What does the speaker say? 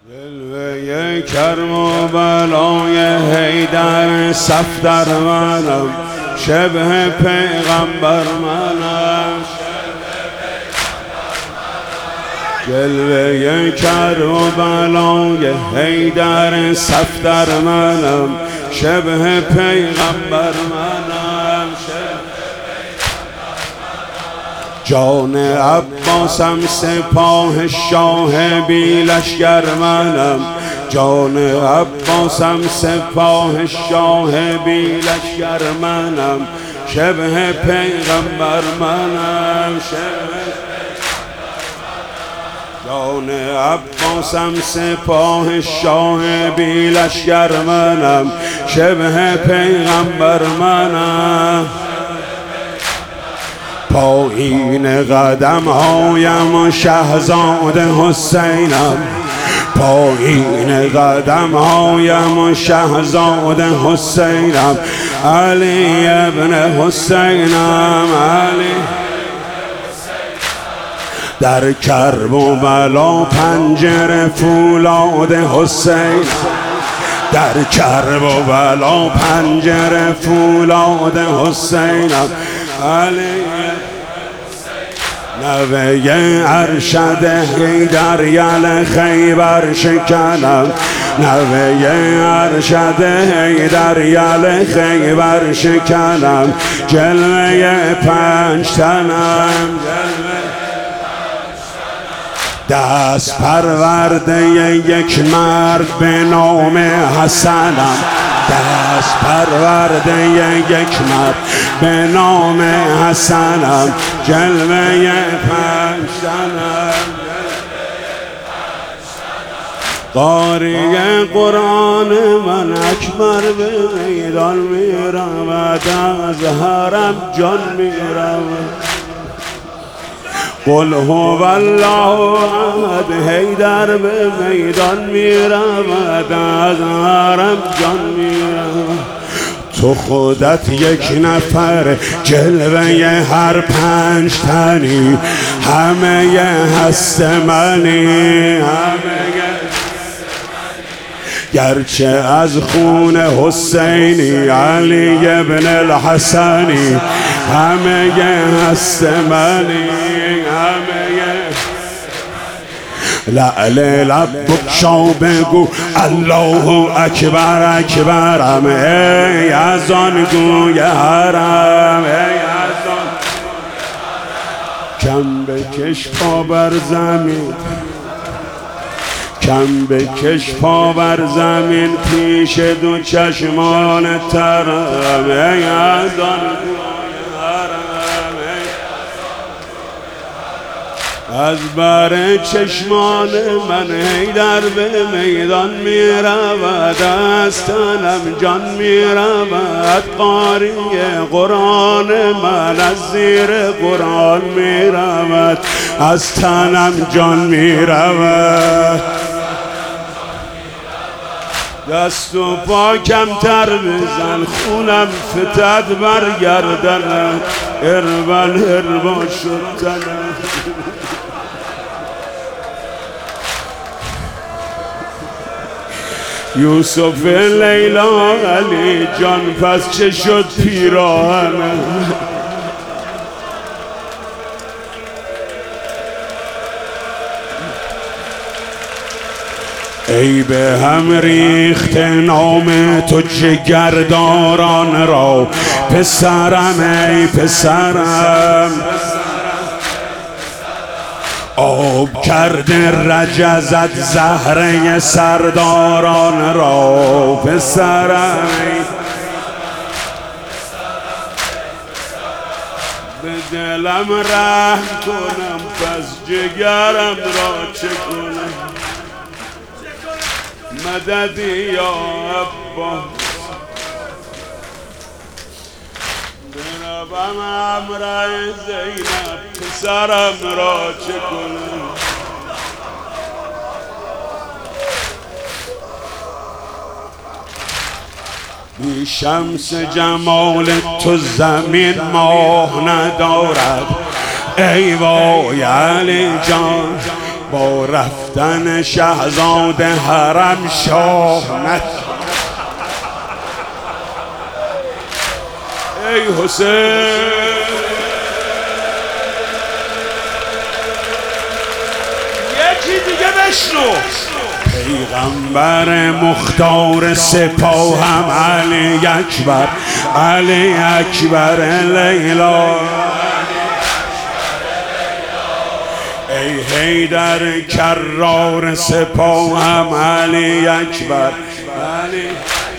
جلوه کرم و بلای حیدر صف در منم، شبه پیغمبر منم. جلوه کرم و بلای حیدر صف در منم، شبه پیغمبر منم. جان عباسم سپاه شاه بی لشکر منم، جان عباسم سپاه شاه بی لشکر منم، شبه پیغمبر منم. جان عباسم سپاه شاه بی لشکر منم، شبه پیغمبر منم. پایین قدم هایم شهزاده حسینم، پایین قدم هایم شهزاده حسینم، علی ابن حسینم. علی در کرب و بلا پنجره فولاد حسینم، در کرب و بلا پنجره فولاد حسینم. علی نوه ارشد حیدر یل خیبر شکنم، نوه ارشد حیدر یل خیبر شکنم، جلوه پنج تنم. دست پرورده یک مرد به نام حسنم، دست پرورده یک مرد به نام حسنم، جلوه پنج تنم. قاری قرآن من اکبر به میدان می رود، از حرم جان می رود. قل هو الله احد حیدر به میدان می رود، از حرم جان می رود. تو خودت یک نفر جلوه هر پنج تنی، همه هست منی، همه گرچه از خون حسینی علی ابن الحسنی، همه هست منی، همه لعل لب بکشا بگو الله اکبر اکبرم، ای از آن گوی حرم، ای از آن کم بکش پا بر زمین، کم بکش پا بر زمین پیش دو چشمان ترم، ای از آن از بر چشمان من حیدر به میدان می رود، از تنم جان می رود. قاری قرآن من از زیر قرآن می رود، از تنم جان می رود. دست و پا کمتر بزن خونم فتد برگردنم، اربن اربا شد تنم. یوسف لیلا علی جان پس چه شد پیراهنم. ای به هم ریخت نام تو جگرداران را، پسرم ای پسرم. آب کرده رجزت زهره سرداران را، پسرم به دلم رحم کنم پس جگرم را چه کنم. مددی یا عباس بروم امر زینب، پسرم را چه کنم. بی شمس جمال تو زمین ماه ندارد، ای وای علی جان با رفتن شهزاده حرم شاه ای حسین یکی دیگه بشنو. پیغمبر مختار سپاهم علی اکبر، علی اکبر لیلا. ای حیدر کرار سپاهم علی اکبر، علی